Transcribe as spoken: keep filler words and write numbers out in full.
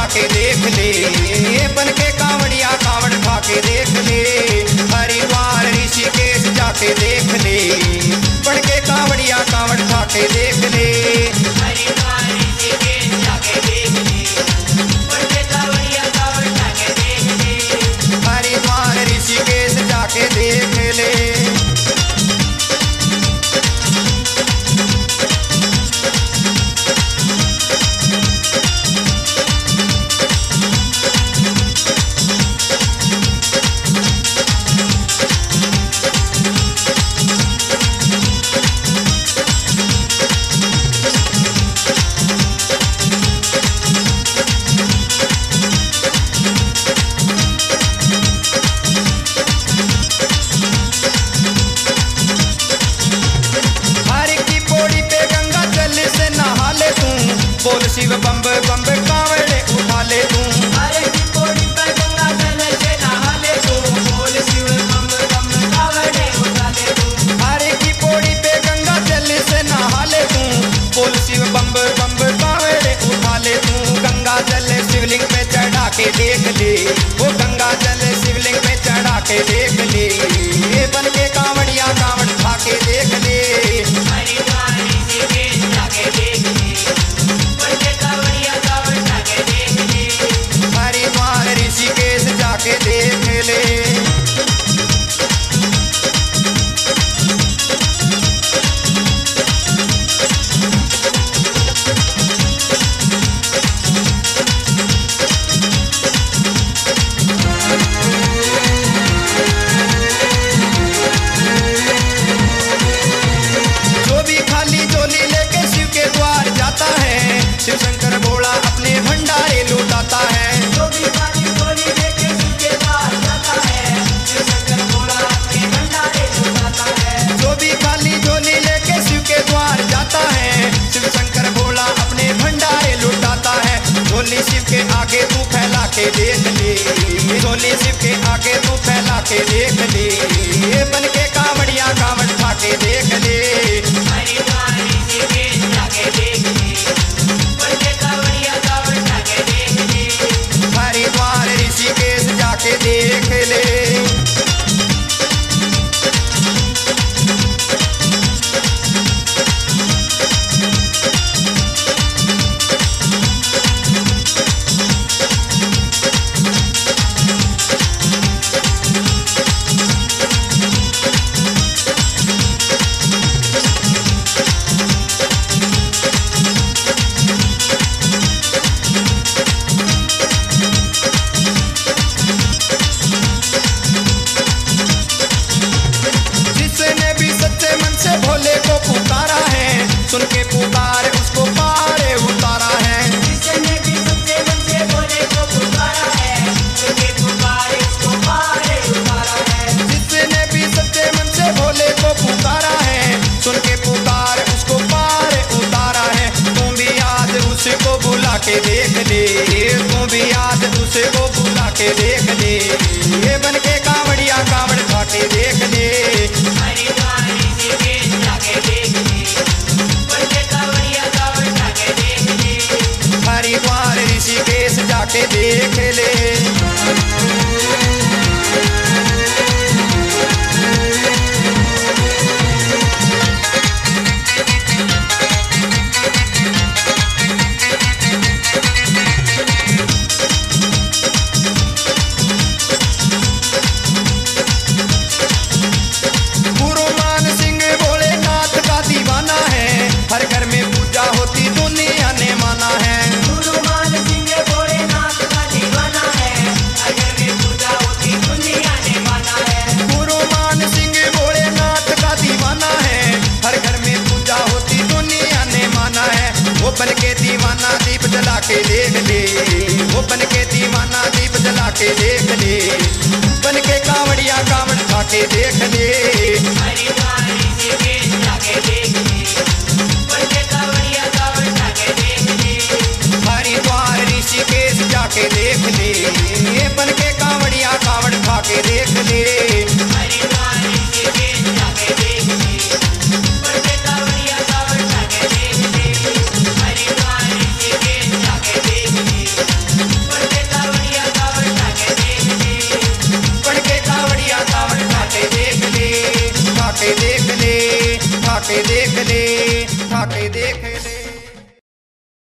के देख ले, बन के कांवड़िया कांवड़ उठा के देख ले। हरिद्वार ऋषिकेश जाके देख ले, बन के कांवड़िया कांवड़ उठा के देख ले। हरिद्वार ऋषिकेश जाके देख ले, बन के कांवड़िया कांवड़ उठा के देख ले। हरिद्वार ऋषिकेश जाके देख ले। बोल शिव बम्ब बम्ब कांवड़े उठा ले तू। हरे की पौड़ी पर गंगा जल से नहा ले तू, बोल शिव बम्ब बम्ब कांवड़े उठा ले तू। हरे की पौड़ी पे गंगा जल से नहा ले तू, बोल शिव बम्ब बम्ब कांवड़े उठा ले तू। गंगा जल शिवलिंग पे चढ़ा के देख ले, वो गंगा जल शिवलिंग पे चढ़ा के देख ले। ये बन के कांवड़िया कांवड़ उठा के देख ले। हरिद्वार ऋषिकेश जाके देख ले, बन के कांवड़िया कांवड़ उठा के देख ले। हरिद्वार ऋषिकेश जाके देख ले। शिव शंकर भोला अपने भंडारे लुटाता है। जो भी खाली झोली लेके शिव के द्वार जाता है, शिव शंकर भोला अपने भंडारे लुटाता है। जो भी खाली झोली लेके शिव के द्वार जाता है, शिव शंकर भोला अपने भंडारे लुटाता है। झोली शिव के आगे तू फैला के देख ले, झोली शिव के आगे तू फैला के देख ले। बन के कांवड़िया कांवड़ उठा के देख ले। हरिद्वार ऋषिकेश जाके देख ले, बन के कांवड़िया कांवड़ उठा के देख ले। हरिद्वार ऋषिकेश जाके देख ले। सुन के पुकार उसको पारे उतारा है। जिसने भी सच्चे मन से भोले को पुकारा है, सुन के पुकार उसको पारे उतारा है। जिसने भी सच्चे मन से भोले को पुकारा है, सुन के पुकार उसको पारे उतारा है। तू भी आज उसको बुला के देख ले, तू भी आज उसको बुला के देख ले। ये बन के कांवड़िया कांवड़ उठा के देख ले। हरिद्वार ऋषिकेश जाके देख ले, बन के कांवड़िया कांवड़ उठा के देख ले। हरिद्वार ऋषिकेश जाके देख ले। हर घर में पूजा होती दुनिया ने माना है। गुरु मान सिंह भोलेनाथ का दीवाना है, हर घर में पूजा होती दुनिया ने माना है। गुरु मान सिंह भोलेनाथ का दीवाना है, हर घर में पूजा होती दुनिया ने माना है। वो बन के दीवाना दीप जला के देख ले, वो बन के दीवाना दीप जला के देख ले। बन के कांवड़िया कांवड़ उठा के देख ले। हरिद्वार ऋषिकेश जाके देख ले, बन के कांवड़िया कांवड़ उठा के देख ले। हरिद्वार ऋषिकेश जाके देख ले, बन के कांवड़िया कांवड़ उठा के देख ले। हरिद्वार ऋषिकेश जाके देख ले, बन के कांवड़िया कांवड़ उठा के देख ले। हरिद्वार ऋषिकेश जाके देख ले। के देख ले।